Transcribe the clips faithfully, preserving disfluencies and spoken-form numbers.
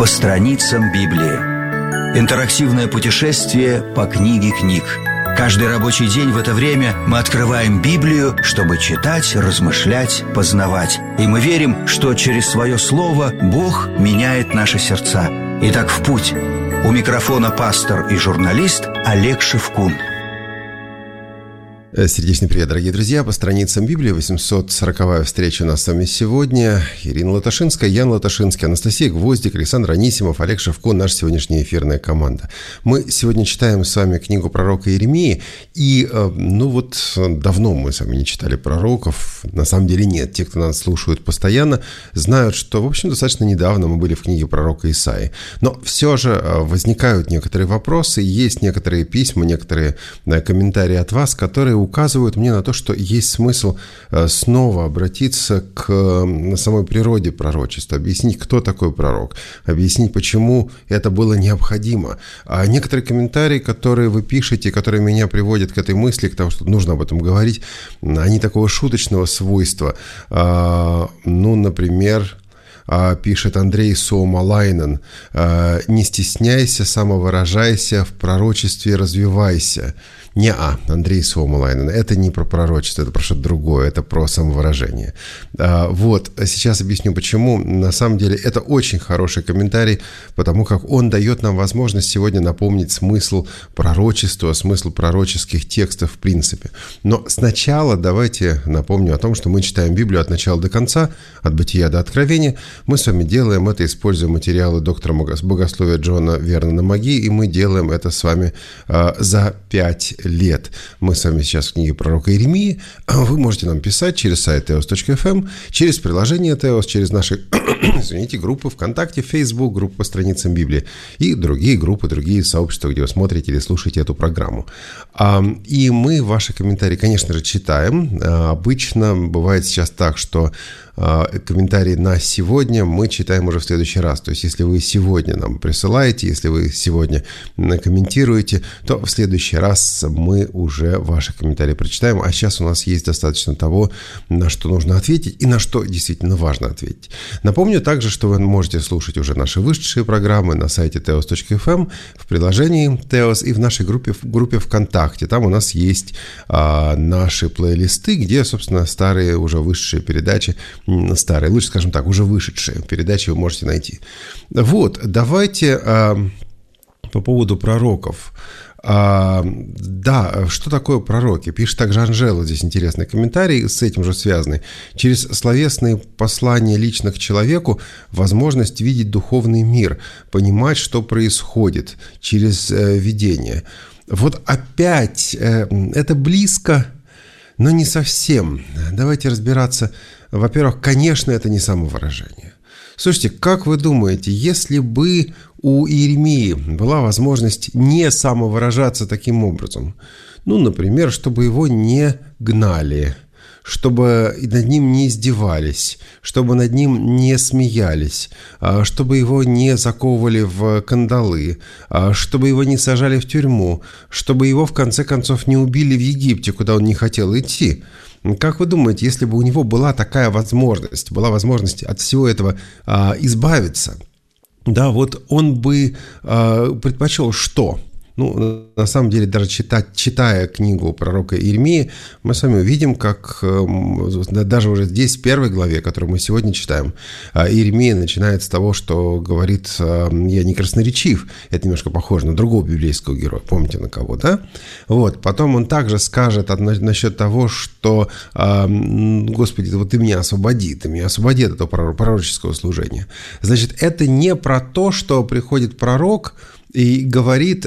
страницам Библии. Интерактивное путешествие по книге книг. Каждый рабочий день в это время мы открываем Библию, чтобы читать, размышлять, познавать. И мы верим, что через свое слово Бог меняет наши сердца. Итак, в путь. У микрофона пастор и журналист Олег Шевкун. Сердечный привет, дорогие друзья. По страницам Библии восемьсот сороковая встреча у нас с вами сегодня. Ирина Латашинская, Ян Латашинский, Анастасия Гвоздик, Александр Анисимов, Олег Шевкун, наша сегодняшняя эфирная команда. Мы сегодня читаем с вами книгу пророка Иеремии. И, ну вот, давно мы с вами не читали пророков. На самом деле нет. Те, кто нас слушают постоянно, знают, что, в общем, достаточно недавно мы были в книге пророка Исаии. Но все же возникают некоторые вопросы, есть некоторые письма, некоторые комментарии от вас, которые указывают мне на то, что есть смысл снова обратиться к самой природе пророчества, объяснить, кто такой пророк, объяснить, почему это было необходимо. А некоторые комментарии, которые вы пишете, которые меня приводят к этой мысли, к тому, что нужно об этом говорить, они такого шуточного свойства. Ну, например... пишет Андрей Суомалайнен: «Не стесняйся, самовыражайся, в пророчестве развивайся». Не-а, Андрей Суомалайнен, это не про пророчество, это про что-то другое, это про самовыражение. Вот, сейчас объясню почему. На самом деле это очень хороший комментарий, потому как он дает нам возможность сегодня напомнить смысл пророчества, смысл пророческих текстов в принципе. Но сначала давайте напомню о том, что мы читаем Библию от начала до конца, от Бытия до Откровения. Мы с вами делаем это, используя материалы доктора богословия Джона Вернона Маги, и мы делаем это с вами э, за пять лет. Мы с вами сейчас в книге пророка Иеремии. Вы можете нам писать через сайт теос точка эф эм, через приложение Теос, через наши извините, группы ВКонтакте, Facebook, группы по страницам Библии и другие группы, другие сообщества, где вы смотрите или слушаете эту программу. И мы ваши комментарии, конечно же, читаем. Обычно бывает сейчас так, что комментарии на сегодня мы читаем уже в следующий раз. То есть, если вы сегодня нам присылаете, если вы сегодня комментируете, то в следующий раз мы уже ваши комментарии прочитаем. А сейчас у нас есть достаточно того, на что нужно ответить и на что действительно важно ответить. Напомню также, что вы можете слушать уже наши вышедшие программы на сайте теос точка эф эм, в приложении Теос и в нашей группе, в группе ВКонтакте. Там у нас есть а, наши плейлисты, где, собственно, старые уже вышедшие передачи, старые, лучше скажем так, уже вышедшие передачи вы можете найти. Вот, давайте а, по поводу пророков. А, да, что такое пророки? Пишет также Анжела, здесь интересный комментарий, с этим же связанный. Через словесные послания лично к человеку возможность видеть духовный мир, понимать, что происходит через э, видение. Вот опять э, это близко, но не совсем. Давайте разбираться. Во-первых, конечно, это не самовыражение. Слушайте, как вы думаете, если бы у Иеремии была возможность не самовыражаться таким образом, ну, например, чтобы его не гнали, чтобы над ним не издевались, чтобы над ним не смеялись, чтобы его не заковывали в кандалы, чтобы его не сажали в тюрьму, чтобы его, в конце концов, не убили в Египте, куда он не хотел идти. Как вы думаете, если бы у него была такая возможность, была возможность от всего этого а, избавиться, да, вот он бы а, предпочел что? Ну, на самом деле, даже читать, читая книгу пророка Иеремии, мы с вами увидим, как даже уже здесь, в первой главе, которую мы сегодня читаем, Иеремия начинает с того, что говорит: «Я не красноречив». Это немножко похоже на другого библейского героя. Помните, на кого, да? Вот. Потом он также скажет насчет того, что «Господи, вот ты меня освободи, ты меня освободи от этого пророческого служения». Значит, это не про то, что приходит пророк и говорит: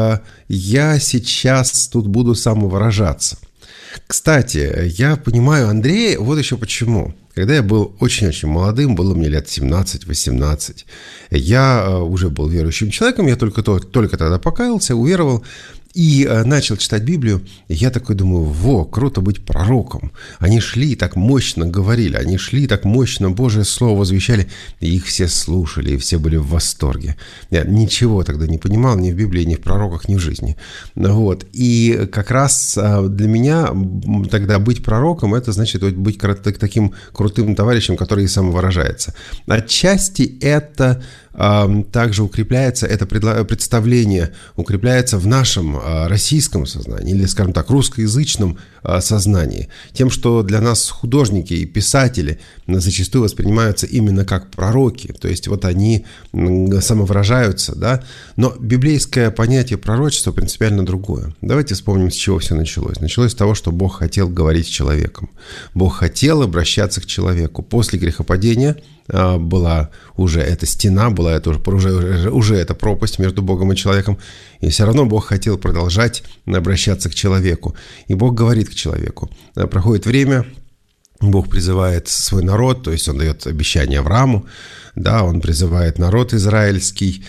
«Я сейчас тут буду самовыражаться». Кстати, я понимаю Андрея вот еще почему. Когда я был очень-очень молодым, было мне лет семнадцать-восемнадцать, я уже был верующим человеком, я только, только тогда покаялся, уверовал. И начал читать Библию, и я такой думаю: во, круто быть пророком. Они шли и так мощно говорили, они шли и так мощно Божие Слово возвещали, и их все слушали, и все были в восторге. Я ничего тогда не понимал ни в Библии, ни в пророках, ни в жизни. Вот. И как раз для меня тогда быть пророком — это значит быть таким крутым товарищем, который и самовыражается. Отчасти это также укрепляется, это представление укрепляется в нашем российском сознании, или, скажем так, русскоязычном сознании, тем, что для нас художники и писатели зачастую воспринимаются именно как пророки, то есть вот они самовыражаются, да, но библейское понятие пророчества принципиально другое. Давайте вспомним, с чего все началось. Началось с того, что Бог хотел говорить с человеком. Бог хотел обращаться к человеку. После грехопадения была уже эта стена, была это уже, уже, уже эта пропасть между Богом и человеком, и все равно Бог хотел продолжать обращаться к человеку. И Бог говорит к человеку. Проходит время, Бог призывает свой народ, то есть Он дает обещание Аврааму, да, Он призывает народ израильский,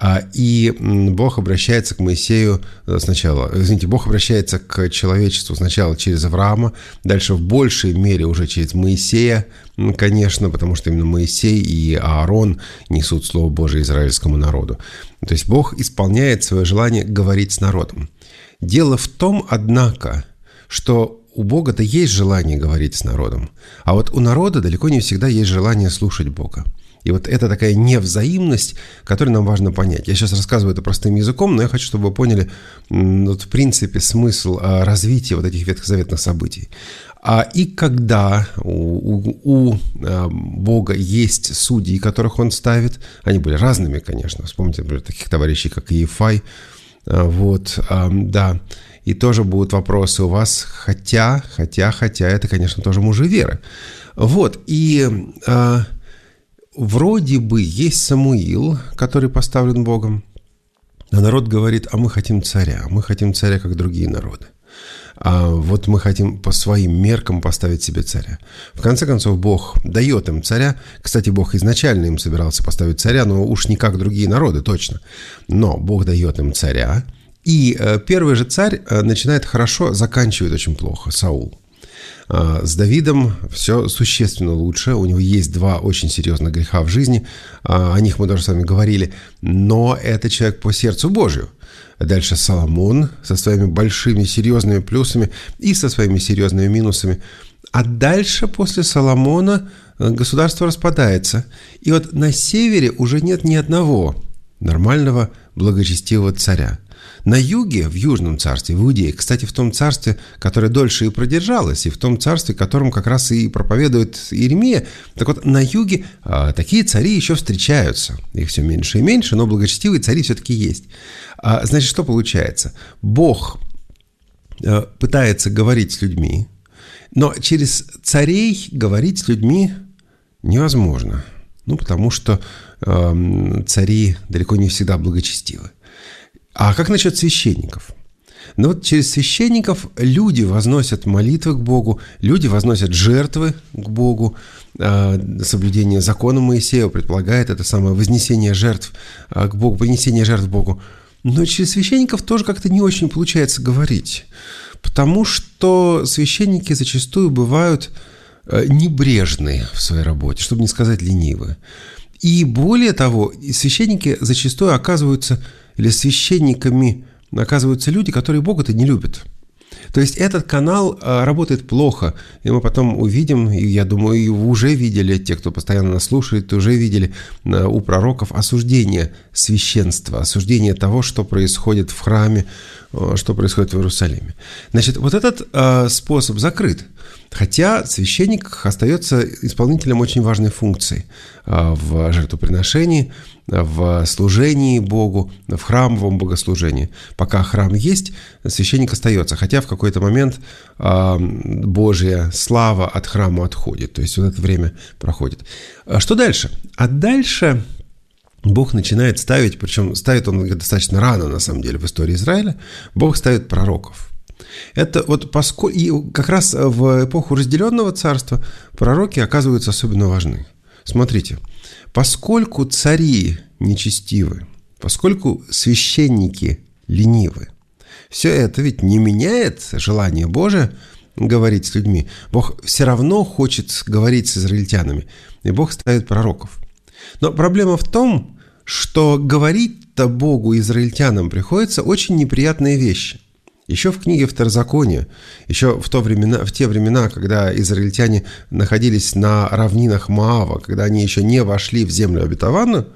и Бог обращается к Моисею сначала, извините, Бог обращается к человечеству сначала через Авраама, дальше в большей мере уже через Моисея, конечно, потому что именно Моисей и Аарон несут Слово Божие израильскому народу. То есть Бог исполняет свое желание говорить с народом. Дело в том, однако, что у Бога-то есть желание говорить с народом, а вот у народа далеко не всегда есть желание слушать Бога. И вот это такая невзаимность, которую нам важно понять. Я сейчас рассказываю это простым языком, но я хочу, чтобы вы поняли, вот, в принципе, смысл развития вот этих ветхозаветных событий. И когда у, у, у Бога есть судьи, которых Он ставит, они были разными, конечно. Вспомните, например, таких товарищей, как Иефай, вот, да. И тоже будут вопросы у вас, хотя, хотя, хотя, это, конечно, тоже мужи веры. Вот, и э, вроде бы есть Самуил, который поставлен Богом, а народ говорит, а мы хотим царя, мы хотим царя, как другие народы. А вот мы хотим по своим меркам поставить себе царя. В конце концов, Бог дает им царя. Кстати, Бог изначально им собирался поставить царя, но уж не как другие народы, точно. Но Бог дает им царя. И первый же царь начинает хорошо, заканчивает очень плохо, Саул. С Давидом все существенно лучше. У него есть два очень серьезных греха в жизни. О них мы тоже с вами говорили. Но это человек по сердцу Божию. Дальше Соломон со своими большими серьезными плюсами и со своими серьезными минусами. А дальше после Соломона государство распадается. И вот на севере уже нет ни одного нормального благочестивого царя. На юге, в Южном царстве, в Иудее, кстати, в том царстве, которое дольше и продержалось, и в том царстве, которым как раз и проповедует Иеремия, так вот, на юге а, такие цари еще встречаются. Их все меньше и меньше, но благочестивые цари все-таки есть. А, значит, что получается? Бог а, пытается говорить с людьми, но через царей говорить с людьми невозможно. Ну, потому что а, цари далеко не всегда благочестивы. А как насчет священников? Ну вот через священников люди возносят молитвы к Богу, люди возносят жертвы к Богу. Соблюдение закона Моисея предполагает это самое вознесение жертв к Богу, принесение жертв к Богу. Но через священников тоже как-то не очень получается говорить, потому что священники зачастую бывают небрежны в своей работе, чтобы не сказать ленивы. И более того, священники зачастую оказываются... или священниками оказываются люди, которые Бога-то не любят. То есть этот канал работает плохо, и мы потом увидим, и я думаю, и вы уже видели, те, кто постоянно нас слушает, уже видели у пророков осуждение священства, осуждение того, что происходит в храме, что происходит в Иерусалиме. Значит, вот этот способ закрыт, хотя священник остается исполнителем очень важной функции в жертвоприношении, в служении Богу, в храмовом богослужении. Пока храм есть, священник остается, хотя в какой-то момент Божья слава от храма отходит, то есть вот это время проходит. Что дальше? А дальше Бог начинает ставить, причем ставит он достаточно рано, на самом деле, в истории Израиля, Бог ставит пророков. Это вот поскольку, и как раз в эпоху разделенного царства пророки оказываются особенно важны. Смотрите, поскольку цари нечестивы, поскольку священники ленивы, все это ведь не меняет желание Божие говорить с людьми. Бог все равно хочет говорить с израильтянами, и Бог ставит пророков. Но проблема в том, что говорить-то Богу и израильтянам приходится очень неприятные вещи. Еще в книге Второзакония, еще в, то времена, в те времена, когда израильтяне находились на равнинах Моава, когда они еще не вошли в землю обетованную,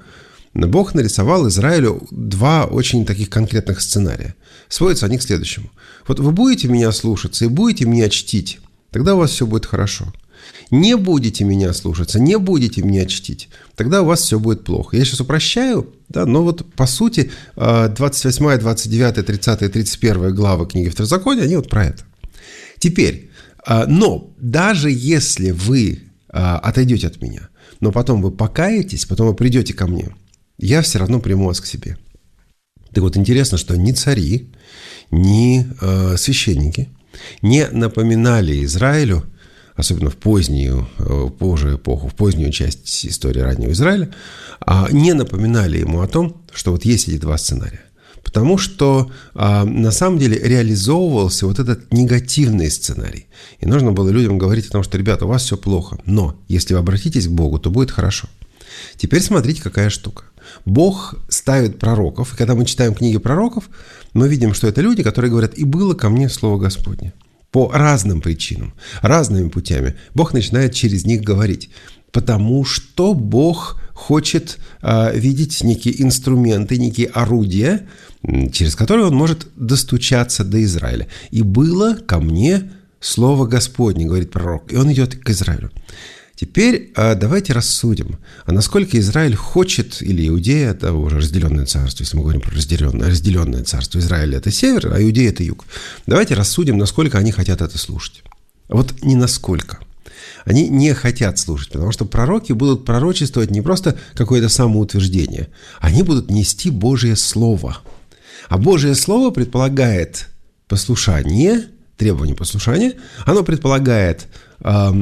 Бог нарисовал Израилю два очень таких конкретных сценария. Сводятся они к следующему. Вот вы будете меня слушаться и будете меня чтить, тогда у вас все будет хорошо. Не будете меня слушаться, не будете меня чтить, тогда у вас все будет плохо. Я сейчас упрощаю, да, но вот по сути двадцать восьмая, двадцать девятая, тридцатая и тридцать первая главы книги Второзакония, они вот про это. Теперь, но даже если вы отойдете от меня, но потом вы покаетесь, потом вы придете ко мне, я все равно приму вас к себе. Так вот, интересно, что ни цари, ни э, священники не напоминали Израилю, особенно в позднюю, в позже эпоху, в позднюю часть истории раннего Израиля, а не напоминали ему о том, что вот есть эти два сценария. Потому что а, на самом деле реализовывался вот этот негативный сценарий. И нужно было людям говорить о том, что, ребята, у вас все плохо, но если вы обратитесь к Богу, то будет хорошо. Теперь смотрите, какая штука. Бог ставит пророков, и когда мы читаем книги пророков, мы видим, что это люди, которые говорят: «И было ко мне слово Господне». По разным причинам, разными путями Бог начинает через них говорить, потому что Бог хочет э, видеть некие инструменты, некие орудия, через которые Он может достучаться до Израиля. «И было ко мне слово Господне», говорит пророк, и он идет к Израилю. Теперь э, давайте рассудим, а насколько Израиль хочет, или Иудея, это уже разделенное царство, если мы говорим про разделенное, разделенное царство, Израиль – это север, а Иудея – это юг. Давайте рассудим, насколько они хотят это слушать. Вот не насколько. Они не хотят слушать, потому что пророки будут пророчествовать не просто какое-то самоутверждение, они будут нести Божье Слово. А Божье Слово предполагает послушание, требование послушания, оно предполагает э,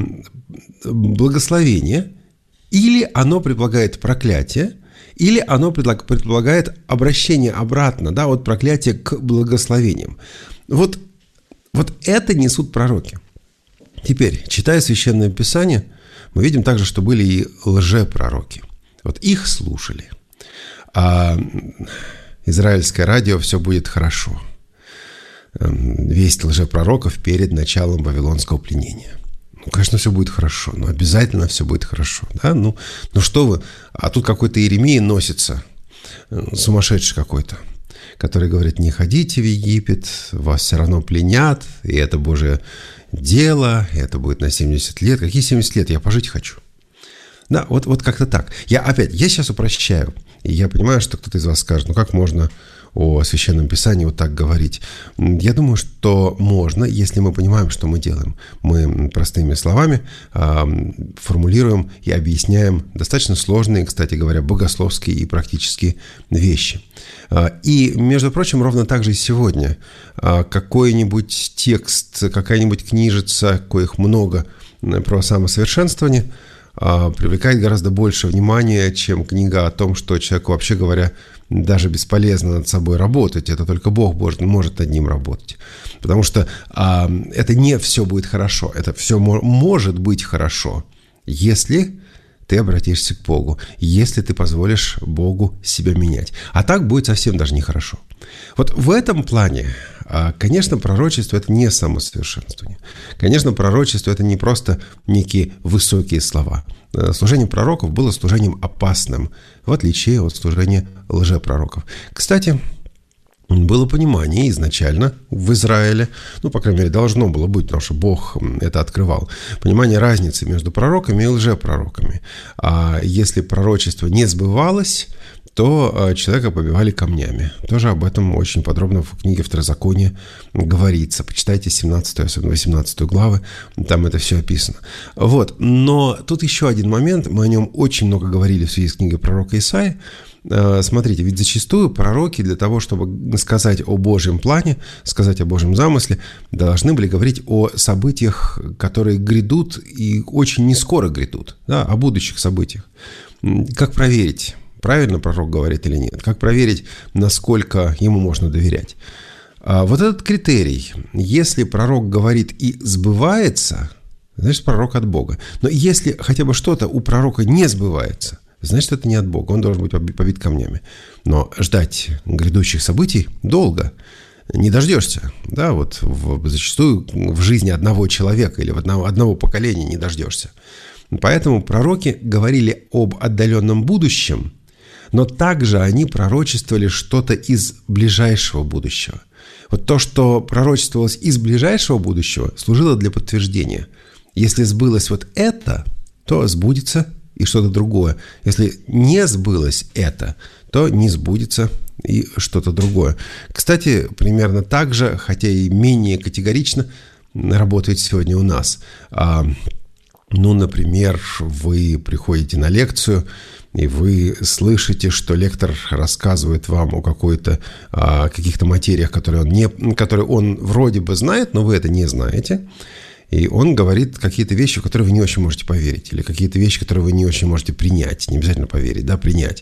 благословение, или оно предполагает проклятие, или оно предполагает обращение обратно, да, от проклятия к благословениям. Вот, вот это несут пророки. Теперь, читая Священное Писание, мы видим также, что были и лжепророки. Вот их слушали. А израильское радио «Все будет хорошо». Весть лжепророков перед началом вавилонского пленения. Ну, конечно, все будет хорошо, но обязательно все будет хорошо. Да? Ну, ну что вы, а тут какой-то Иеремия носится, сумасшедший какой-то, который говорит: не ходите в Египет, вас все равно пленят, и это Божие дело, и это будет на семьдесят лет. Какие семьдесят лет? Я пожить хочу. Да, вот, вот как-то так. Я опять, я сейчас упрощаю, и я понимаю, что кто-то из вас скажет: ну как можно о Священном Писании вот так говорить? Я думаю, что можно, если мы понимаем, что мы делаем. Мы простыми словами э, формулируем и объясняем достаточно сложные, кстати говоря, богословские и практические вещи. Э, и, между прочим, ровно так же и сегодня. Э, какой-нибудь текст, какая-нибудь книжица, коих много, про самосовершенствование, э, привлекает гораздо больше внимания, чем книга о том, что человеку, вообще говоря, даже бесполезно над собой работать. Это только Бог может, может над ним работать. Потому что а, это не все будет хорошо. Это все мо- может быть хорошо, если ты обратишься к Богу, если ты позволишь Богу себя менять. А так будет совсем даже нехорошо. Вот в этом плане, а, конечно, пророчество – это не самосовершенствование. Конечно, пророчество – это не просто некие высокие слова. Служение пророков было служением опасным, в отличие от служения лжепророков. Кстати, было понимание изначально в Израиле, ну, по крайней мере, должно было быть, потому что Бог это открывал, понимание разницы между пророками и лжепророками. А если пророчество не сбывалось, то человека побивали камнями. Тоже об этом очень подробно в книге Второзакония говорится. Почитайте семнадцатую, особенно восемнадцатую главы, там это все описано. Вот. Но тут еще один момент, мы о нем очень много говорили в связи с книгой пророка Исаии. Смотрите, ведь зачастую пророки для того, чтобы сказать о Божьем плане, сказать о Божьем замысле, должны были говорить о событиях, которые грядут и очень нескоро грядут, да, о будущих событиях. Как проверить, правильно пророк говорит или нет? Как проверить, насколько ему можно доверять? Вот этот критерий, если пророк говорит и сбывается, значит, пророк от Бога. Но если хотя бы что-то у пророка не сбывается, значит, это не от Бога, он должен быть побит камнями. Но ждать грядущих событий долго не дождешься. Да, вот в, зачастую в жизни одного человека или в одного, одного поколения не дождешься. Поэтому пророки говорили об отдаленном будущем, но также они пророчествовали что-то из ближайшего будущего. Вот то, что пророчествовалось из ближайшего будущего, служило для подтверждения. Если сбылось вот это, то сбудется и что-то другое. Если не сбылось это, то не сбудется и что-то другое. Кстати, примерно так же, хотя и менее категорично, работает сегодня у нас. Ну, например, вы приходите на лекцию, и вы слышите, что лектор рассказывает вам о какой-то, о каких-то материях, которые он, не, которые он вроде бы знает, но вы это не знаете. И он говорит какие-то вещи, в которые вы не очень можете поверить, или какие-то вещи, которые вы не очень можете принять, не обязательно поверить, да, принять,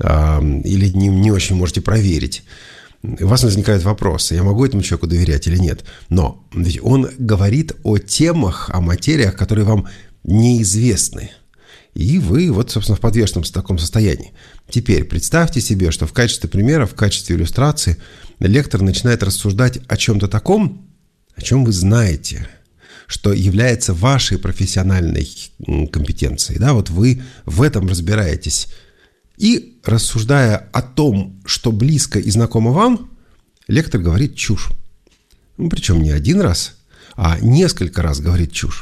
или не, не очень можете проверить. У вас возникают вопросы, я могу этому человеку доверять или нет. Но ведь он говорит о темах, о материях, которые вам неизвестны. И вы вот, собственно, в подвешенном таком состоянии. Теперь представьте себе, что в качестве примера, в качестве иллюстрации лектор начинает рассуждать о чем-то таком, о чем вы знаете, что является вашей профессиональной компетенцией. Да, вот вы в этом разбираетесь. И, рассуждая о том, что близко и знакомо вам, лектор говорит чушь. Ну, причем не один раз, а несколько раз говорит чушь.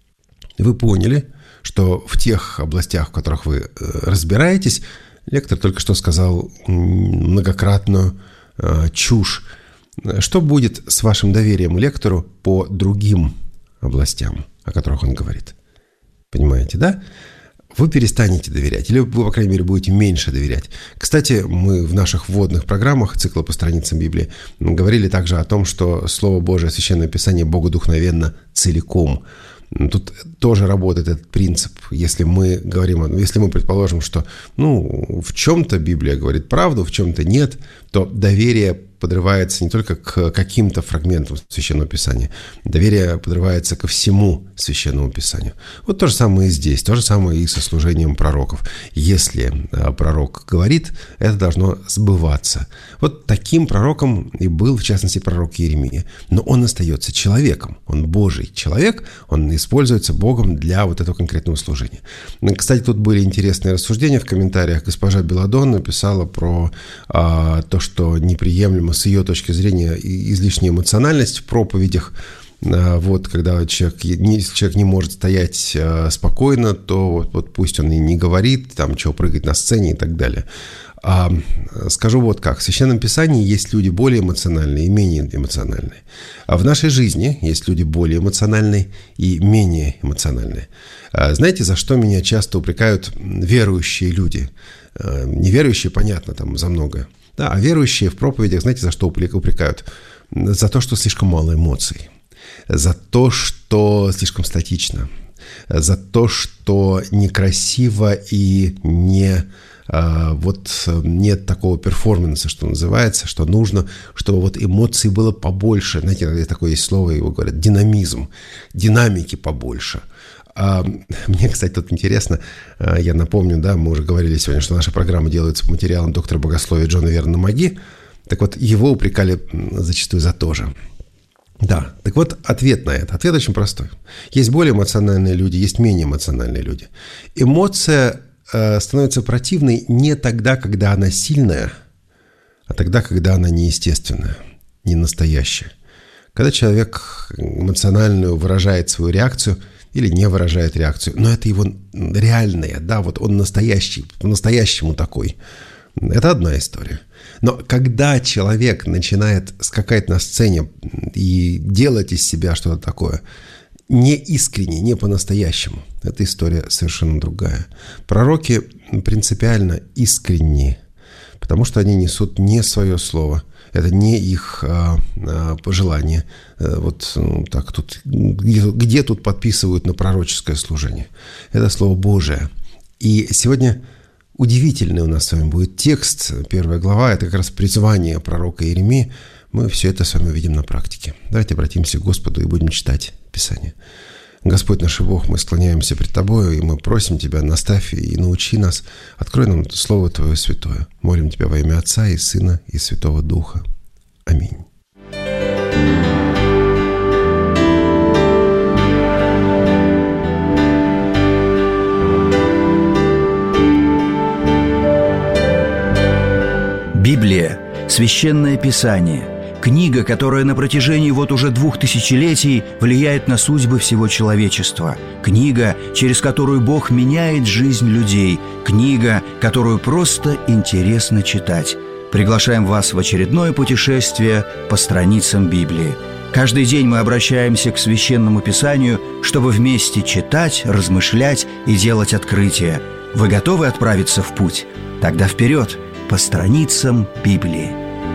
Вы поняли, что в тех областях, в которых вы разбираетесь, лектор только что сказал многократную э, чушь. Что будет с вашим доверием лектору по другим областям, о которых он говорит? Понимаете, да? Вы перестанете доверять, или вы, по крайней мере, будете меньше доверять. Кстати, мы в наших вводных программах цикла по страницам Библии говорили также о том, что Слово Божие, Священное Писание, богодухновенно целиком. Тут тоже работает этот принцип. Если мы говорим, если мы предположим, что ну, в чем-то Библия говорит правду, в чем-то нет, то доверие подрывается не только к каким-то фрагментам Священного Писания. Доверие подрывается ко всему Священному Писанию. Вот то же самое и здесь, то же самое и со служением пророков. Если пророк говорит, это должно сбываться. Вот таким пророком и был, в частности, пророк Иеремия. Но он остается человеком, он Божий человек, он используется Богом для вот этого конкретного служения. Кстати, тут были интересные рассуждения в комментариях. Госпожа Беладон написала про а, то, что неприемлемо с ее точки зрения излишняя эмоциональность в проповедях. Вот, когда человек не, человек не может стоять спокойно, то вот, вот пусть он и не говорит, там, чего прыгать на сцене и так далее. А, скажу вот как. В Священном Писании есть люди более эмоциональные и менее эмоциональные. А в нашей жизни есть люди более эмоциональные и менее эмоциональные. А знаете, за что меня часто упрекают верующие люди? А, неверующие, понятно, там за многое. Да, а верующие в проповедях, знаете, за что упрекают? За то, что слишком мало эмоций. За то, что слишком статично. За то, что некрасиво и не... Вот нет такого перформанса, что называется, что нужно, чтобы вот эмоций было побольше. Знаете, такое есть слово, его говорят, динамизм, динамики побольше. Мне, кстати, тут интересно, я напомню, да, мы уже говорили сегодня, что наша программа делается по материалам доктора богословия Джона Вернона Маги. Так вот, его упрекали зачастую за то же. Да, так вот, ответ на это. Ответ очень простой. Есть более эмоциональные люди, есть менее эмоциональные люди. Эмоция становится противной не тогда, когда она сильная, а тогда, когда она неестественная, не настоящая. Когда человек эмоционально выражает свою реакцию или не выражает реакцию, но это его реальная, да, вот он настоящий, по-настоящему такой. Это одна история. Но когда человек начинает скакать на сцене и делать из себя что-то такое, не искренне, не по-настоящему. Эта история совершенно другая. Пророки принципиально искренни, потому что они несут не свое слово. Это не их а, а, пожелание. Вот ну, так тут, где, где тут подписывают на пророческое служение? Это Слово Божие. И сегодня удивительный у нас с вами будет текст. Первая глава – это как раз призвание пророка Иеремии. Мы все это с вами увидим на практике. Давайте обратимся к Господу и будем читать Писание. Господь наш Бог, мы склоняемся пред Тобою, и мы просим Тебя, наставь и научи нас, открой нам Слово Твое святое. Молим Тебя во имя Отца и Сына и Святого Духа. Аминь. Библия – священное писание, книга, которая на протяжении вот уже двух тысячелетий влияет на судьбы всего человечества, книга, через которую Бог меняет жизнь людей, книга, которую просто интересно читать. Приглашаем вас в очередное путешествие по страницам Библии. Каждый день мы обращаемся к Священному Писанию, чтобы вместе читать, размышлять и делать открытия. Вы готовы отправиться в путь? Тогда вперед, по страницам Библии.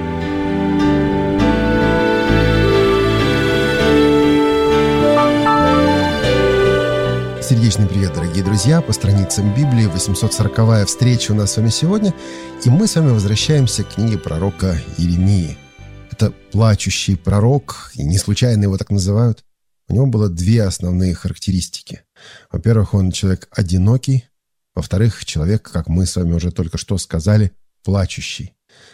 Сердечный привет, дорогие друзья! По страницам Библии восемьсот сороковая встреча у нас с вами сегодня, и мы с вами возвращаемся к книге пророка Иеремии. Это плачущий пророк, и не случайно его так называют. У него было две основные характеристики. Во-первых, он человек одинокий. Во-вторых, человек, как мы с вами уже только что сказали, плачущий.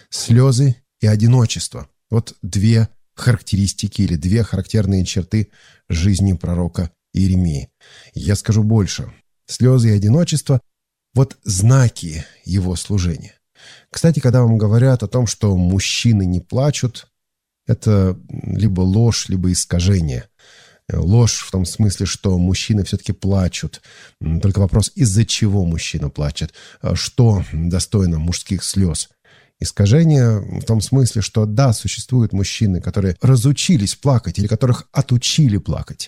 Слезы и одиночество. Вот две характеристики или две характерные черты жизни пророка Иеремии. Я скажу больше. Слезы и одиночество – вот знаки его служения. Кстати, когда вам говорят о том, что мужчины не плачут, это либо ложь, либо искажение. Ложь в том смысле, что мужчины все-таки плачут. Только вопрос, из-за чего мужчина плачет, что достойно мужских слез. Искажение в том смысле, что да, существуют мужчины, которые разучились плакать или которых отучили плакать.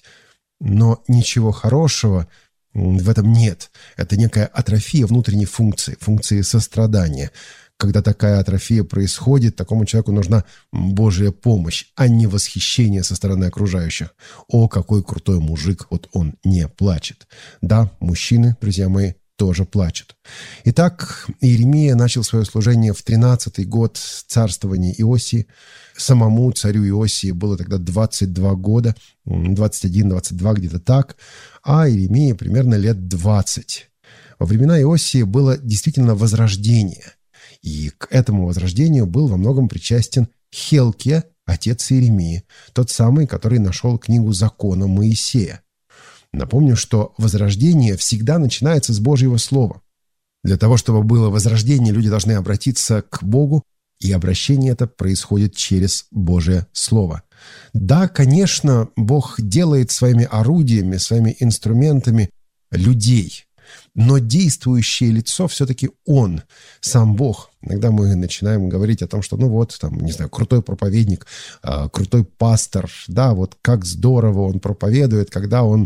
Но ничего хорошего в этом нет. Это некая атрофия внутренней функции, функции сострадания. Когда такая атрофия происходит, такому человеку нужна Божья помощь, а не восхищение со стороны окружающих. О, какой крутой мужик, вот он не плачет. Да, мужчины, друзья мои, тоже плачут. Итак, Иеремия начал свое служение в тринадцатый год царствования Иосии. Самому царю Иосии было тогда двадцать два года, двадцать один - двадцать два, где-то так, а Иеремии примерно лет двадцать. Во времена Иосии было действительно возрождение. И к этому возрождению был во многом причастен Хилкия, отец Иеремии, тот самый, который нашел книгу закона Моисея. Напомню, что возрождение всегда начинается с Божьего Слова. Для того, чтобы было возрождение, люди должны обратиться к Богу, и обращение это происходит через Божие Слово. Да, конечно, Бог делает своими орудиями, своими инструментами людей, но действующее лицо все-таки Он, сам Бог. Иногда мы начинаем говорить о том, что, ну вот, там, не знаю, крутой проповедник, крутой пастор, да, вот как здорово он проповедует, когда он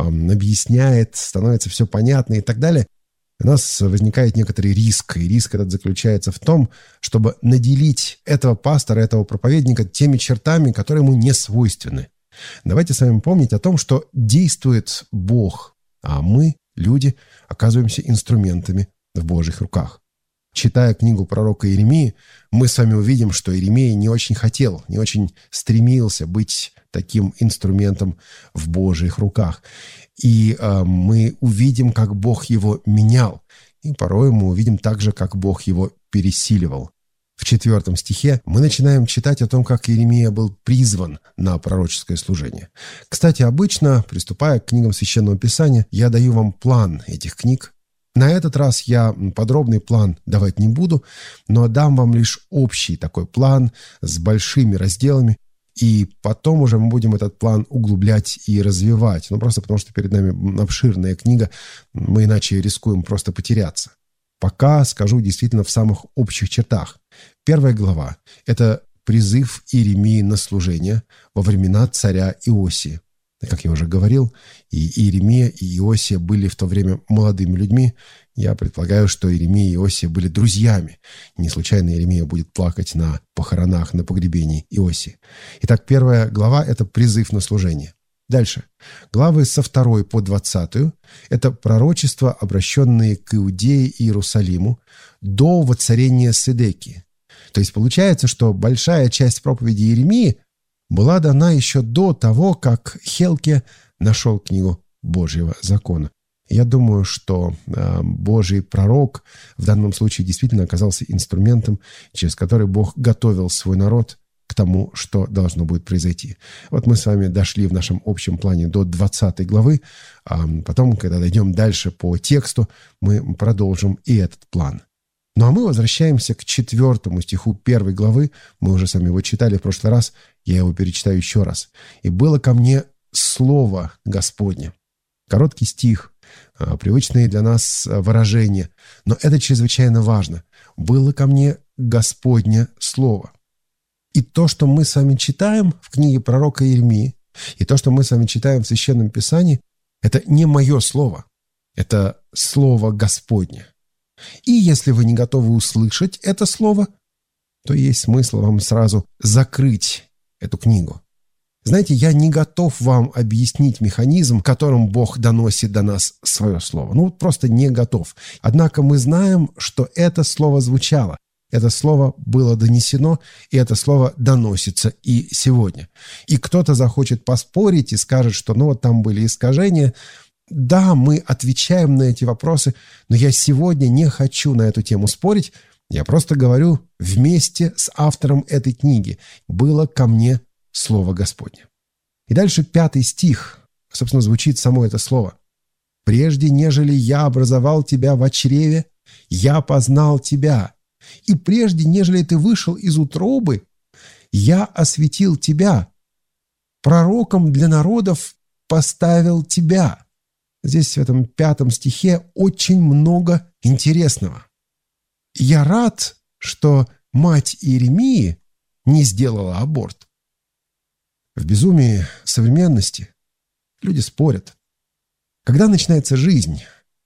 объясняет, становится все понятно и так далее. У нас возникает некоторый риск, и риск этот заключается в том, чтобы наделить этого пастора, этого проповедника теми чертами, которые ему не свойственны. Давайте с вами помнить о том, что действует Бог, а мы, люди, оказываемся инструментами в Божьих руках. Читая книгу пророка Иеремии, мы с вами увидим, что Иеремия не очень хотел, не очень стремился быть таким инструментом в Божьих руках. И э, мы увидим, как Бог его менял. И порой мы увидим также, как Бог его пересиливал. В четвертом стихе мы начинаем читать о том, как Иеремия был призван на пророческое служение. Кстати, обычно, приступая к книгам Священного Писания, я даю вам план этих книг. На этот раз я подробный план давать не буду, но дам вам лишь общий такой план с большими разделами, и потом уже мы будем этот план углублять и развивать. Ну, просто потому что перед нами обширная книга, мы иначе рискуем просто потеряться. Пока скажу действительно в самых общих чертах. Первая глава – это призыв Иеремии на служение во времена царя Иосии. Как я уже говорил, и Иеремия, и Иосия были в то время молодыми людьми. Я предполагаю, что Иеремия и Иосия были друзьями. Не случайно Иеремия будет плакать на похоронах, на погребении Иосии. Итак, первая глава – это призыв на служение. Дальше. Главы со второй по двадцатую – это пророчества, обращенные к Иудее и Иерусалиму до воцарения Седекии. То есть получается, что большая часть проповеди Иеремии была дана еще до того, как Хилкия нашел книгу Божьего закона. Я думаю, что э, Божий пророк в данном случае действительно оказался инструментом, через который Бог готовил свой народ к тому, что должно будет произойти. Вот мы с вами дошли в нашем общем плане до двадцатой главы, а потом, когда дойдем дальше по тексту, мы продолжим и этот план. Ну а мы возвращаемся к четвертому стиху первой главы. Мы уже с вами его читали в прошлый раз. Я его перечитаю еще раз. «И было ко мне слово Господне». Короткий стих, привычные для нас выражения. Но это чрезвычайно важно. «Было ко мне Господне слово». И то, что мы с вами читаем в книге пророка Иеремии, и то, что мы с вами читаем в Священном Писании, это не мое слово. Это слово Господне. И если вы не готовы услышать это слово, то есть смысл вам сразу закрыть эту книгу. Знаете, я не готов вам объяснить механизм, которым Бог доносит до нас свое слово. Ну, просто не готов. Однако мы знаем, что это слово звучало. Это слово было донесено, и это слово доносится и сегодня. И кто-то захочет поспорить и скажет, что ну вот там были искажения. Да, мы отвечаем на эти вопросы, но я сегодня не хочу на эту тему спорить. Я просто говорю вместе с автором этой книги. «Было ко мне слово Господне». И дальше пятый стих, собственно, звучит само это слово. «Прежде, нежели я образовал тебя во чреве, я познал тебя. И прежде, нежели ты вышел из утробы, я осветил тебя. Пророком для народов поставил тебя». Здесь в этом пятом стихе очень много интересного. Я рад, что мать Иеремии не сделала аборт. В безумии современности люди спорят. Когда начинается жизнь?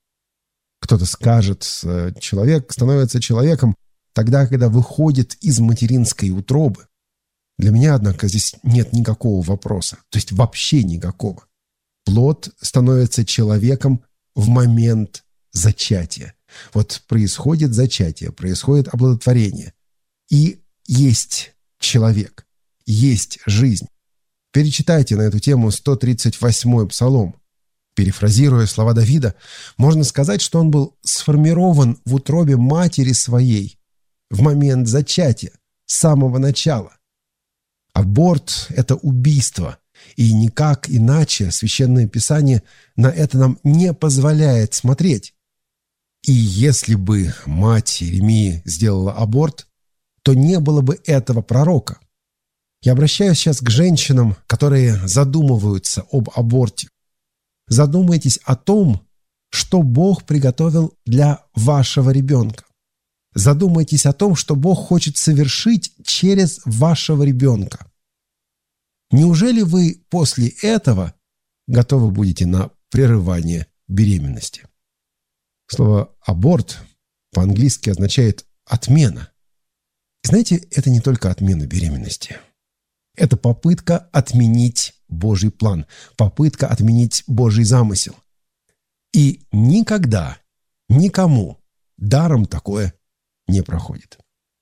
Кто-то скажет, человек становится человеком тогда, когда выходит из материнской утробы. Для меня, однако, здесь нет никакого вопроса. То есть вообще никакого. Плод становится человеком в момент зачатия. Вот происходит зачатие, происходит оплодотворение. И есть человек, есть жизнь. Перечитайте на эту тему сто тридцать восьмой Псалом. Перефразируя слова Давида, можно сказать, что он был сформирован в утробе матери своей в момент зачатия, с самого начала. Аборт – это убийство. И никак иначе Священное Писание на это нам не позволяет смотреть. И если бы мать Иеремии сделала аборт, то не было бы этого пророка. Я обращаюсь сейчас к женщинам, которые задумываются об аборте. Задумайтесь о том, что Бог приготовил для вашего ребенка. Задумайтесь о том, что Бог хочет совершить через вашего ребенка. Неужели вы после этого готовы будете на прерывание беременности? Слово «аборт» по-английски означает «отмена». И знаете, это не только отмена беременности. Это попытка отменить Божий план, попытка отменить Божий замысел. И никогда, никому даром такое не проходит.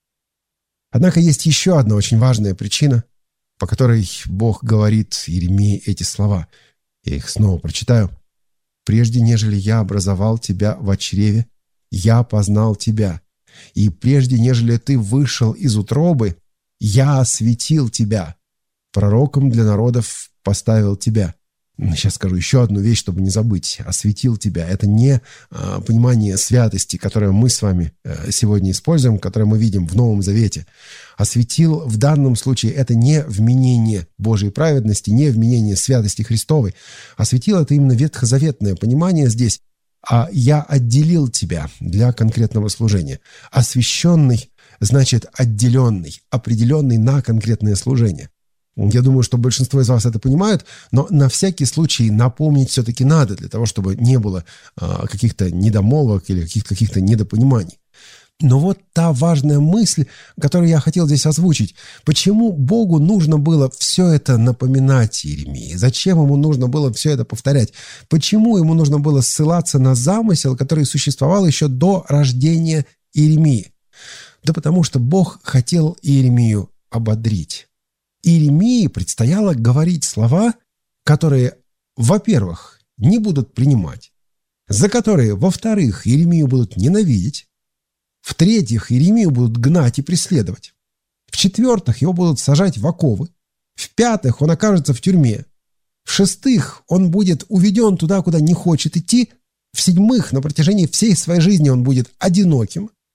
Однако есть еще одна очень важная причина, по которой Бог говорит Иеремии эти слова. Я их снова прочитаю. «Прежде, нежели я образовал тебя во чреве, я познал тебя. И прежде, нежели ты вышел из утробы, я осветил тебя. Пророком для народов поставил тебя». Сейчас скажу еще одну вещь, чтобы не забыть. «Осветил тебя» — это не а, понимание святости, которое мы с вами а, сегодня используем, которое мы видим в Новом Завете. «Осветил» в данном случае — это не вменение Божьей праведности, не вменение святости Христовой. «Осветил» — это именно ветхозаветное понимание здесь. А «я отделил тебя» для конкретного служения. «Освященный» значит отделенный, определенный на конкретное служение. Я думаю, что большинство из вас это понимают, но на всякий случай напомнить все-таки надо, для того, чтобы не было а, каких-то недомолвок или каких-то, каких-то недопониманий. Но вот та важная мысль, которую я хотел здесь озвучить. Почему Богу нужно было все это напоминать Иеремии? Зачем ему нужно было все это повторять? Почему ему нужно было ссылаться на замысел, который существовал еще до рождения Иеремии? Да потому что Бог хотел Иеремию ободрить. Иеремии предстояло говорить слова, которые, во-первых, не будут принимать, за которые, во-вторых, Иеремию будут ненавидеть, в-третьих, Иеремию будут гнать и преследовать, в-четвертых, его будут сажать в оковы, в-пятых, он окажется в тюрьме, в-шестых, он будет уведен туда, куда не хочет идти, в-седьмых, на протяжении всей своей жизни он будет одиноким,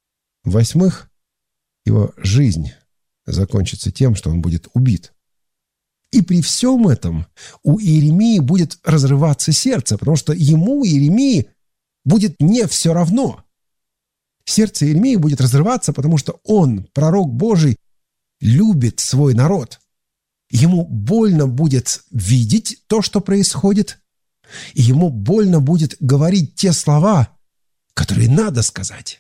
В-восьмых, его жизнь закончится тем, что он будет убит. И при всем этом у Иеремии будет разрываться сердце, потому что ему, Иеремии, будет не все равно. Сердце Иеремии будет разрываться, потому что он, пророк Божий, любит свой народ. Ему больно будет видеть то, что происходит, и ему больно будет говорить те слова, которые надо сказать.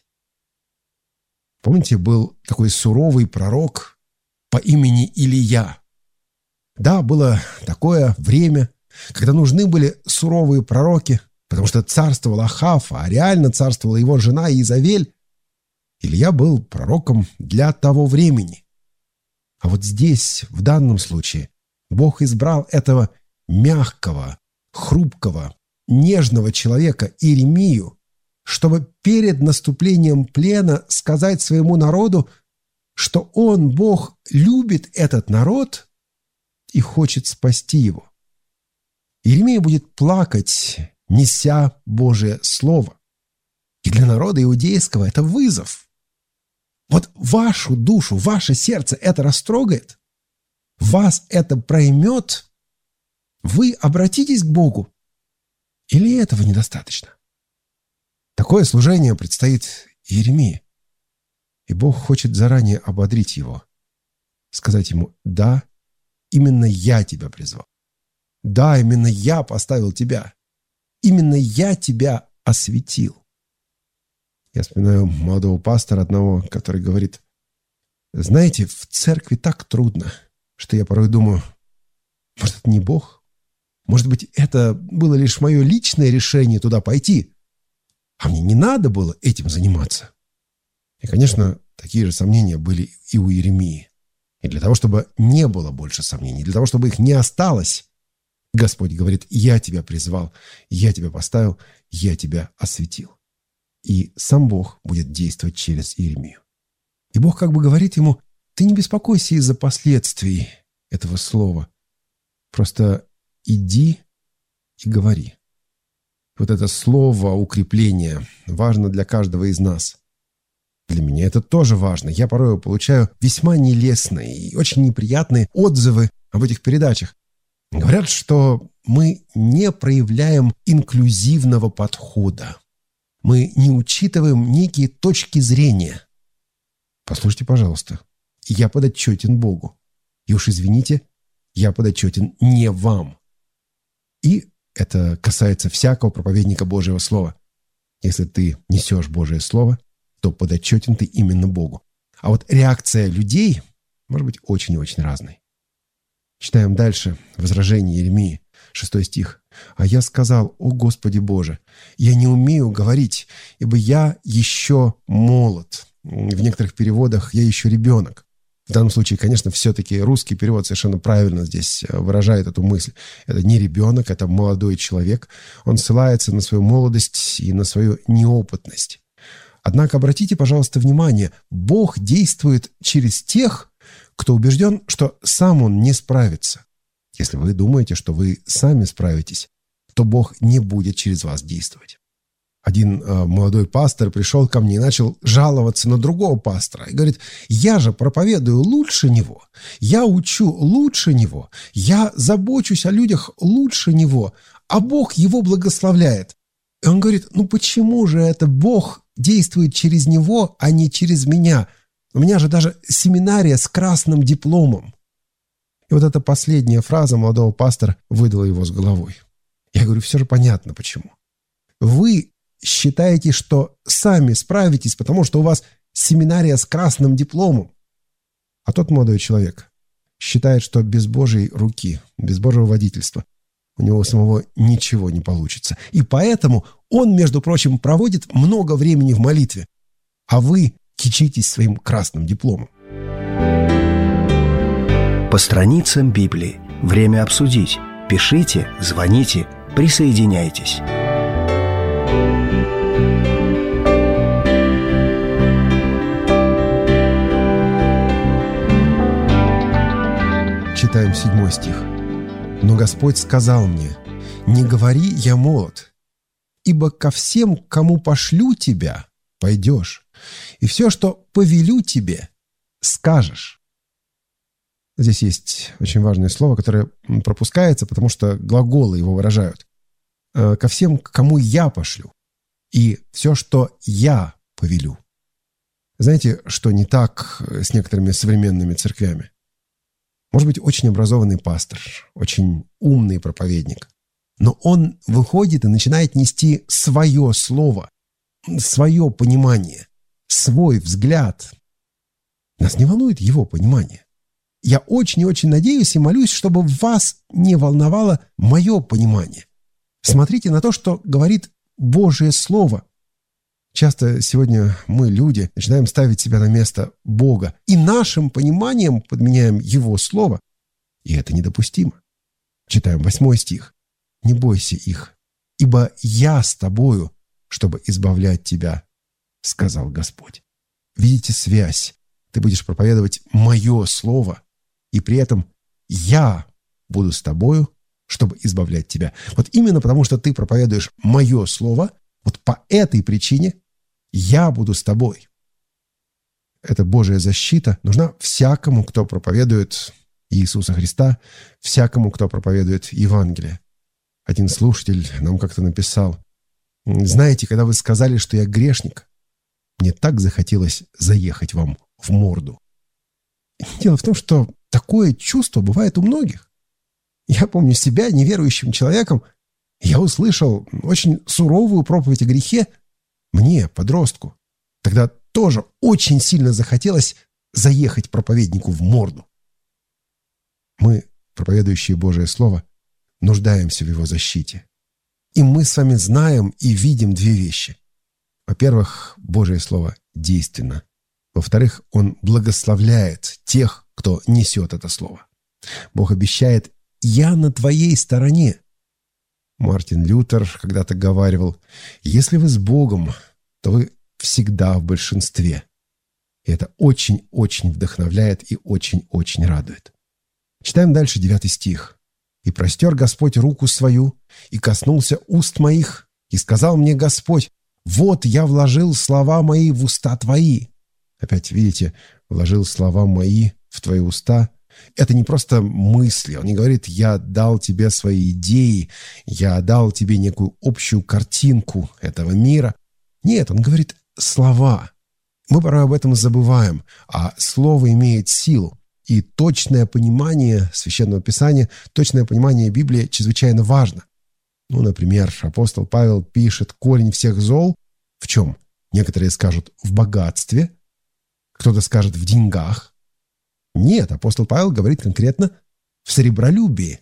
Помните, был такой суровый пророк по имени Илия. Да, было такое время, когда нужны были суровые пророки, потому что царствовал Ахав, а реально царствовала его жена Иезавель. Илия был пророком для того времени. А вот здесь, в данном случае, Бог избрал этого мягкого, хрупкого, нежного человека Иеремию, чтобы перед наступлением плена сказать своему народу, что он, Бог, любит этот народ и хочет спасти его. Иеремия будет плакать, неся Божие Слово. И для народа иудейского это вызов. Вот вашу душу, ваше сердце это растрогает, вас это проймет, вы обратитесь к Богу. Или этого недостаточно? Такое служение предстоит Иеремии. И Бог хочет заранее ободрить его, сказать ему: да, именно я тебя призвал. Да, именно я поставил тебя. Именно я тебя осветил. Я вспоминаю молодого пастора одного, который говорит: знаете, в церкви так трудно, что я порой думаю, может, это не Бог? Может быть, это было лишь мое личное решение туда пойти, а мне не надо было этим заниматься. И, конечно, такие же сомнения были и у Иеремии. И для того, чтобы не было больше сомнений, для того, чтобы их не осталось, Господь говорит: я тебя призвал, я тебя поставил, я тебя осветил. И сам Бог будет действовать через Иеремию. И Бог как бы говорит ему: ты не беспокойся из-за последствий этого слова. Просто иди и говори. Вот это слово укрепления важно для каждого из нас. Для меня это тоже важно. Я порой получаю весьма нелестные и очень неприятные отзывы об этих передачах. Говорят, что мы не проявляем инклюзивного подхода. Мы не учитываем некие точки зрения. Послушайте, пожалуйста, я подотчетен Богу. И уж извините, я подотчетен не вам. И это касается всякого проповедника Божьего Слова. Если ты несешь Божие Слово, то подотчетен ты именно Богу. А вот реакция людей может быть очень и очень разной. Читаем дальше возражение Иеремии, шестой стих. «А я сказал: о Господи Боже, я не умею говорить, ибо я еще молод». В некоторых переводах «я еще ребенок». В данном случае, конечно, все-таки русский перевод совершенно правильно здесь выражает эту мысль. Это не ребенок, это молодой человек. Он ссылается на свою молодость и на свою неопытность. Однако обратите, пожалуйста, внимание, Бог действует через тех, кто убежден, что сам он не справится. Если вы думаете, что вы сами справитесь, то Бог не будет через вас действовать. Один э, молодой пастор пришел ко мне и начал жаловаться на другого пастора. И говорит: я же проповедую лучше него, я учу лучше него, я забочусь о людях лучше него, а Бог его благословляет. И он говорит: ну почему же это Бог действует через него, а не через меня? У меня же даже семинария с красным дипломом. И вот эта последняя фраза молодого пастора выдала его с головой. Я говорю: все же понятно почему. Вы считаете, что сами справитесь, потому что у вас семинария с красным дипломом. А тот молодой человек считает, что без Божьей руки, без Божьего водительства у него самого ничего не получится. И поэтому он, между прочим, проводит много времени в молитве. А вы кичитесь своим красным дипломом. По страницам Библии. Время обсудить. Пишите, звоните, присоединяйтесь. Читаем седьмой стих. «Но Господь сказал мне: не говори, я молод, ибо ко всем, кому пошлю тебя, пойдешь, и все, что повелю тебе, скажешь». Здесь есть очень важное слово, которое пропускается, потому что глаголы его выражают. «Ко всем, кому я пошлю, и все, что я повелю». Знаете, что не так с некоторыми современными церквями? Может быть, очень образованный пастор, очень умный проповедник, но он выходит и начинает нести свое слово, свое понимание, свой взгляд. Нас не волнует его понимание. Я очень и очень надеюсь и молюсь, чтобы вас не волновало мое понимание. Смотрите на то, что говорит Божие Слово. Часто сегодня мы, люди, начинаем ставить себя на место Бога и нашим пониманием подменяем Его Слово. И это недопустимо. Читаем восьмой стих. «Не бойся их, ибо я с тобою, чтобы избавлять тебя, сказал Господь». Видите связь? Ты будешь проповедовать мое слово, и при этом я буду с тобою, чтобы избавлять тебя. Вот именно потому, что ты проповедуешь мое слово, вот по этой причине я буду с тобой. Эта Божья защита нужна всякому, кто проповедует Иисуса Христа, всякому, кто проповедует Евангелие. Один слушатель нам как-то написал: «Знаете, когда вы сказали, что я грешник, мне так захотелось заехать вам в морду». Дело в том, что такое чувство бывает у многих. Я помню себя неверующим человеком. Я услышал очень суровую проповедь о грехе. Мне, подростку, тогда тоже очень сильно захотелось заехать проповеднику в морду. Мы, проповедующие Божие Слово, нуждаемся в его защите. И мы с вами знаем и видим две вещи. Во-первых, Божие Слово действенно. Во-вторых, Он благословляет тех, кто несет это Слово. Бог обещает: «Я на твоей стороне». Мартин Лютер когда-то говаривал: «Если вы с Богом, то вы всегда в большинстве». И это очень-очень вдохновляет и очень-очень радует. Читаем дальше девятый стих. «И простер Господь руку свою, и коснулся уст моих, и сказал мне Господь: вот я вложил слова мои в уста твои». Опять видите, вложил слова мои в твои уста. Это не просто мысли. Он не говорит: я дал тебе свои идеи, я дал тебе некую общую картинку этого мира. Нет, он говорит слова. Мы порой об этом забываем, а слово имеет силу. И точное понимание Священного Писания, точное понимание Библии чрезвычайно важно. Ну, например, апостол Павел пишет: корень всех зол в чем? Некоторые скажут в богатстве, кто-то скажет в деньгах. Нет, апостол Павел говорит конкретно в сребролюбии.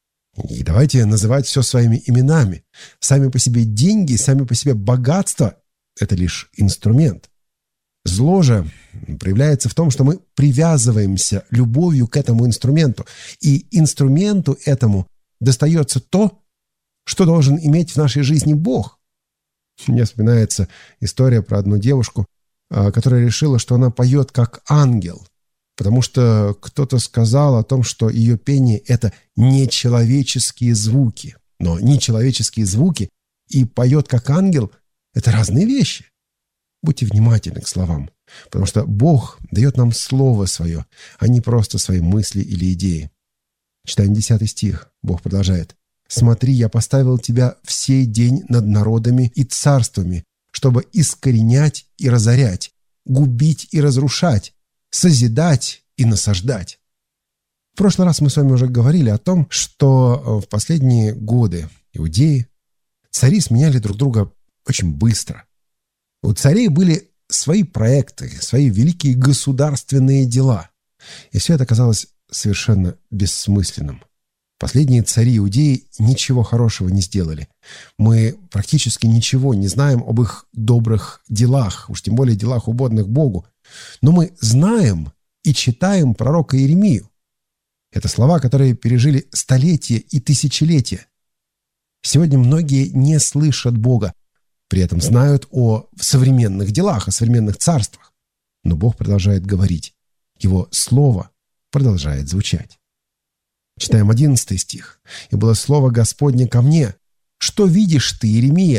И давайте называть все своими именами. Сами по себе деньги, сами по себе богатство – это лишь инструмент. Зло же проявляется в том, что мы привязываемся любовью к этому инструменту. И инструменту этому достается то, что должен иметь в нашей жизни Бог. Мне вспоминается история про одну девушку, которая решила, что она поет как ангел, потому что кто-то сказал о том, что ее пение – это нечеловеческие звуки. Но нечеловеческие звуки и поет как ангел – это разные вещи. Будьте внимательны к словам, потому что Бог дает нам Слово Свое, а не просто свои мысли или идеи. Читаем десятый стих. Бог продолжает. «Смотри, я поставил тебя в сей день над народами и царствами, чтобы искоренять и разорять, губить и разрушать, созидать и насаждать». В прошлый раз мы с вами уже говорили о том, что в последние годы иудеи, цари сменяли друг друга очень быстро. У царей были свои проекты, свои великие государственные дела. И все это казалось совершенно бессмысленным. Последние цари иудеи ничего хорошего не сделали. Мы практически ничего не знаем об их добрых делах, уж тем более делах, угодных Богу. Но мы знаем и читаем пророка Иеремию. Это слова, которые пережили столетия и тысячелетия. Сегодня многие не слышат Бога, при этом знают о современных делах, о современных царствах. Но Бог продолжает говорить. Его слово продолжает звучать. Читаем одиннадцатый стих. «И было слово Господне ко мне: что видишь ты, Иеремия?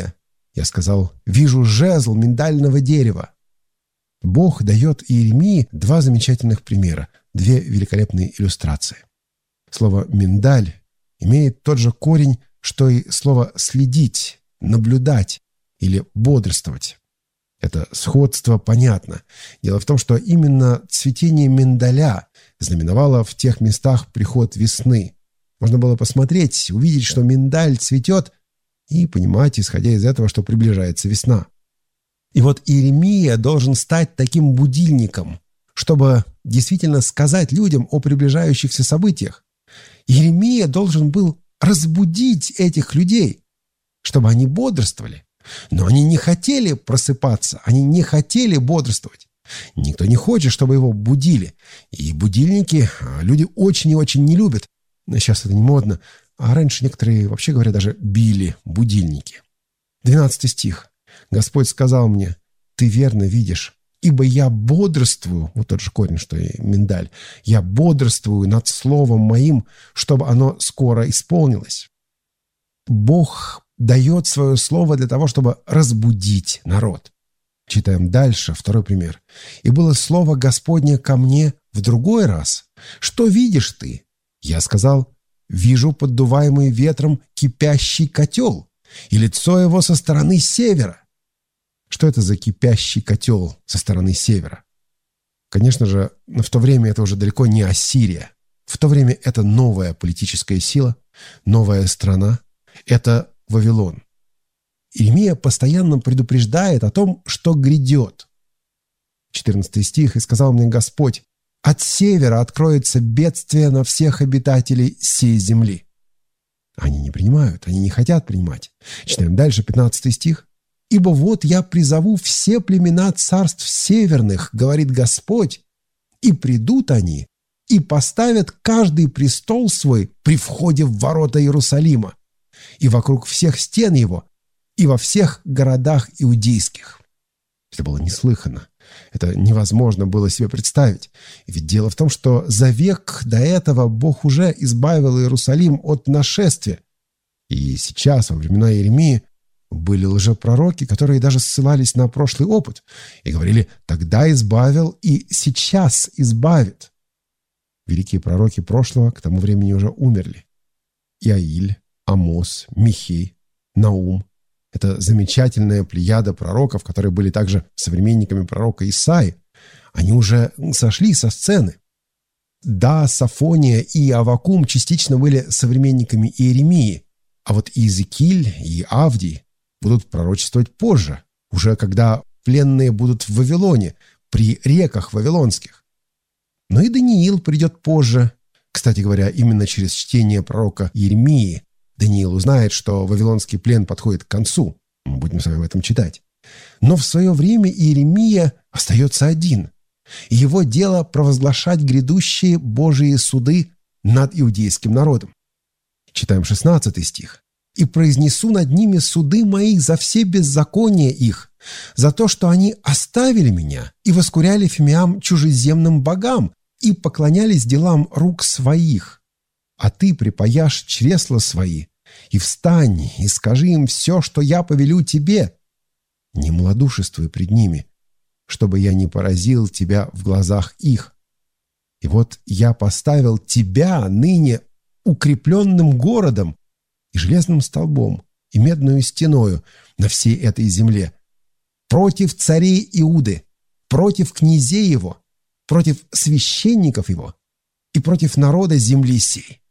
Я сказал: «Вижу жезл миндального дерева». Бог дает Иеремии два замечательных примера, две великолепные иллюстрации. Слово «миндаль» имеет тот же корень, что и слово «следить», «наблюдать» или «бодрствовать». Это сходство понятно. Дело в том, что именно цветение миндаля знаменовало в тех местах приход весны. Можно было посмотреть, увидеть, что миндаль цветет, и понимать, исходя из этого, что приближается весна. И вот Иеремия должен стать таким будильником, чтобы действительно сказать людям о приближающихся событиях. Иеремия должен был разбудить этих людей, чтобы они бодрствовали. Но они не хотели просыпаться, они не хотели бодрствовать. Никто не хочет, чтобы его будили. И будильники люди очень и очень не любят. Сейчас это не модно. А раньше некоторые, вообще говоря, даже били будильники. двенадцатый стих. «Господь сказал мне: ты верно видишь, ибо я бодрствую», вот тот же корень, что и миндаль, «я бодрствую над словом моим, чтобы оно скоро исполнилось». Бог дает свое слово для того, чтобы разбудить народ. Читаем дальше, второй пример. «И было слово Господне ко мне в другой раз. Что видишь ты? Я сказал: вижу поддуваемый ветром кипящий котел, и лицо его со стороны севера». Что это за кипящий котел со стороны севера? Конечно же, в то время это уже далеко не Ассирия. В то время это новая политическая сила, новая страна. Это Вавилон. Иеремия постоянно предупреждает о том, что грядет. четырнадцатый стих. «И сказал мне Господь: от севера откроется бедствие на всех обитателей сей земли». Они не принимают, они не хотят принимать. Читаем дальше, пятнадцатый стих. «Ибо вот я призову все племена царств северных, говорит Господь, и придут они, и поставят каждый престол свой при входе в ворота Иерусалима, и вокруг всех стен его, и во всех городах иудейских». Это было неслыханно. Это невозможно было себе представить. Ведь дело в том, что за век до этого Бог уже избавил Иерусалим от нашествия. И сейчас, во времена Иеремии, были лжепророки, которые даже ссылались на прошлый опыт и говорили: «тогда избавил и сейчас избавит». Великие пророки прошлого к тому времени уже умерли. Иаиль, Амос, Михей, Наум. Это замечательная плеяда пророков, которые были также современниками пророка Исаии. Они уже сошли со сцены. Да, Сафония и Аввакум частично были современниками Иеремии, а вот Иезекииль и Авдий будут пророчествовать позже, уже когда пленные будут в Вавилоне, при реках вавилонских. Но и Даниил придет позже. Кстати говоря, именно через чтение пророка Иеремии Даниил узнает, что вавилонский плен подходит к концу. Мы будем с вами об этом читать. Но в свое время Иеремия остается один. И его дело провозглашать грядущие Божьи суды над иудейским народом. Читаем шестнадцатый стих. «И произнесу над ними суды мои за все беззакония их, за то, что они оставили меня и воскуряли фимиам чужеземным богам и поклонялись делам рук своих. А ты припаяшь чресла свои, и встань, и скажи им все, что я повелю тебе. Не малодушествуй пред ними, чтобы я не поразил тебя в глазах их. И вот я поставил тебя ныне укрепленным городом, и железным столбом, и медную стеною на всей этой земле, против царей Иуды, против князей его, против священников его и против народа земли сей».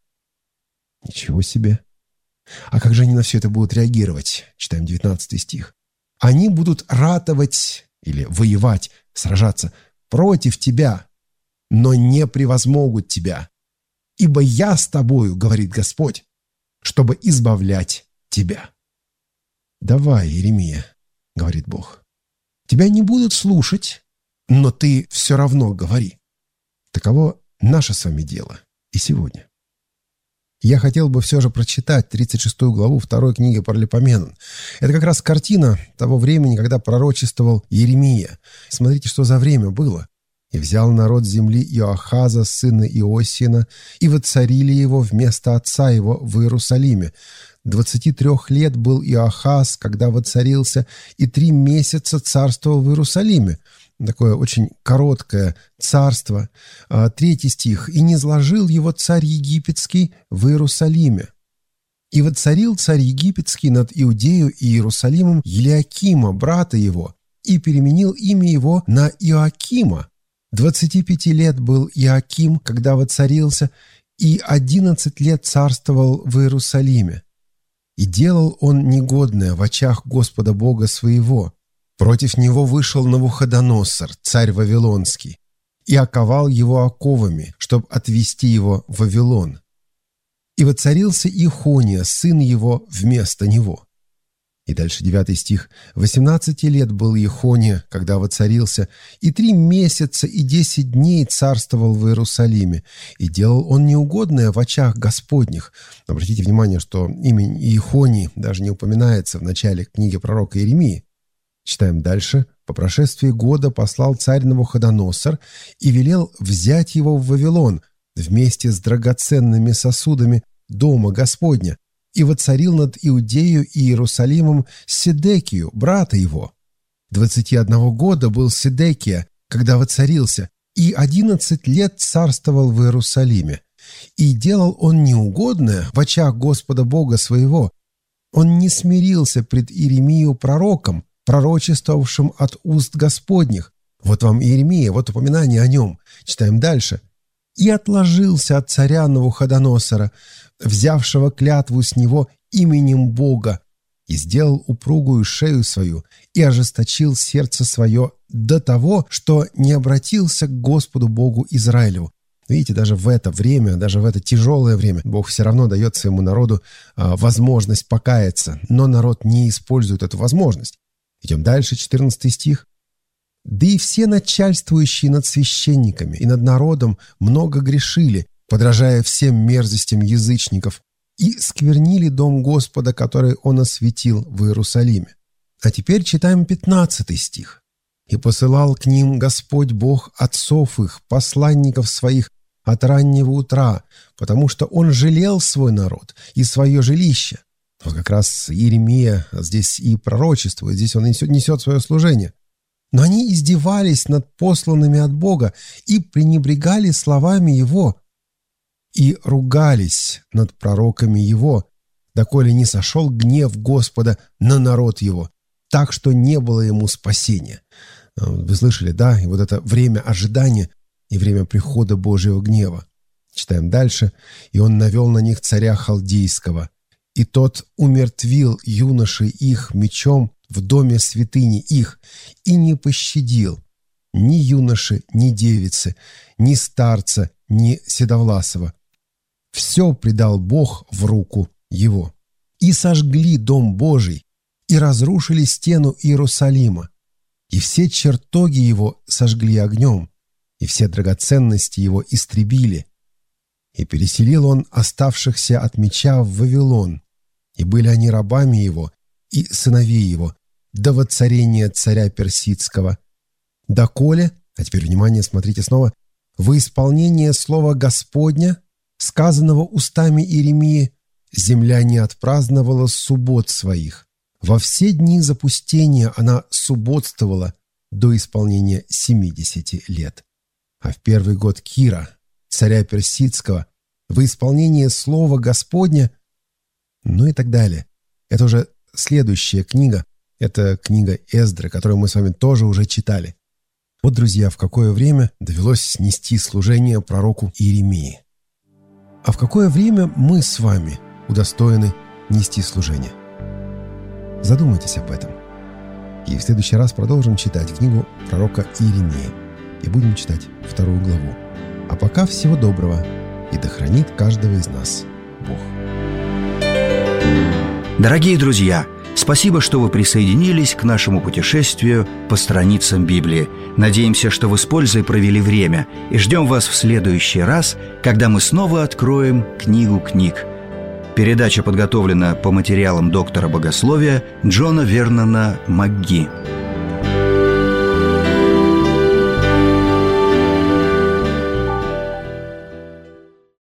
Ничего себе! А как же они на все это будут реагировать? Читаем девятнадцатый стих. «Они будут ратовать или воевать, сражаться против тебя, но не превозмогут тебя. Ибо я с тобою, говорит Господь, чтобы избавлять тебя». «Давай, Иеремия», — говорит Бог. «Тебя не будут слушать, но ты все равно говори». Таково наше с вами дело и сегодня. Я хотел бы все же прочитать тридцать шестую главу второй книги Паралипоменон. Это как раз картина того времени, когда пророчествовал Иеремия. Смотрите, что за время было. И взял народ земли Иоахаза, сына Иосина, и воцарили его вместо отца его в Иерусалиме. Двадцати трех лет был Иоахаз, когда воцарился, и три месяца царствовал в Иерусалиме». Такое очень короткое царство. Третий стих. «И низложил его царь египетский в Иерусалиме. И воцарил царь египетский над Иудею и Иерусалимом Елиакима, брата его, и переменил имя его на Иоакима. Двадцати пяти лет был Иоаким, когда воцарился, и одиннадцать лет царствовал в Иерусалиме. И делал он негодное в очах Господа Бога своего. Против него вышел Навуходоносор, царь Вавилонский, и оковал его оковами, чтобы отвести его в Вавилон. И воцарился Ихония, сын его, вместо него». И дальше девятый стих. «Восемнадцати лет был Ихония, когда воцарился, и три месяца и десять дней царствовал в Иерусалиме, и делал он неугодное в очах Господних». Обратите внимание, что имя Ихонии даже не упоминается в начале книги пророка Иеремии. Читаем дальше. «По прошествии года послал царь Навуходоносор и велел взять его в Вавилон вместе с драгоценными сосудами дома Господня, и воцарил над Иудею и Иерусалимом Седекию, брата его. Двадцати одного года был Седекия, когда воцарился, и одиннадцать лет царствовал в Иерусалиме. И делал он неугодное в очах Господа Бога своего. Он не смирился пред Иеремию пророком, пророчествовавшим от уст Господних». Вот вам Иеремия, вот упоминание о нем. Читаем дальше. «И отложился от царя Навуходоносора, взявшего клятву с него именем Бога, и сделал упругую шею свою, и ожесточил сердце свое до того, что не обратился к Господу Богу Израилеву». Видите, даже в это время, даже в это тяжелое время Бог все равно дает своему народу а, возможность покаяться, но народ не использует эту возможность. Идем дальше, четырнадцатый стих. «Да и все начальствующие над священниками и над народом много грешили, подражая всем мерзостям язычников, и сквернили дом Господа, который Он осветил в Иерусалиме». А теперь читаем пятнадцатый стих. «И посылал к ним Господь Бог отцов их, посланников своих, от раннего утра, потому что Он жалел свой народ и свое жилище». Вот как раз Иеремия здесь и пророчествует, здесь он несет, несет свое служение. «Но они издевались над посланными от Бога и пренебрегали словами Его, и ругались над пророками Его, доколе не сошел гнев Господа на народ Его, так что не было ему спасения». Вы слышали, да? И вот это время ожидания и время прихода Божьего гнева. Читаем дальше. «И он навел на них царя Халдейского, и тот умертвил юношей их мечом в доме святыни их, и не пощадил ни юноши, ни девицы, ни старца, ни седовласого. Все предал Бог в руку его. И сожгли дом Божий, и разрушили стену Иерусалима, и все чертоги его сожгли огнем, и все драгоценности его истребили. И переселил он оставшихся от меча в Вавилон, и были они рабами его и сыновей его до воцарения царя Персидского. Доколе, а теперь внимание, смотрите снова, во исполнение слова Господня, сказанного устами Иеремии, земля не отпраздновала суббот своих. Во все дни запустения она субботствовала до исполнения семидесяти лет. А в первый год Кира, царя Персидского, во исполнение слова Господня, ну и так далее. Это уже следующая книга, это книга Эздры, которую мы с вами тоже уже читали. Вот, друзья, в какое время довелось нести служение пророку Иеремии. А в какое время мы с вами удостоены нести служение? Задумайтесь об этом. И в следующий раз продолжим читать книгу пророка Иеремии. И будем читать вторую главу. А пока всего доброго, и да хранит каждого из нас Бог. Дорогие друзья, спасибо, что вы присоединились к нашему путешествию по страницам Библии. Надеемся, что вы с пользой провели время, и ждем вас в следующий раз, когда мы снова откроем книгу книг. Передача подготовлена по материалам доктора богословия Джона Вернона МакГи.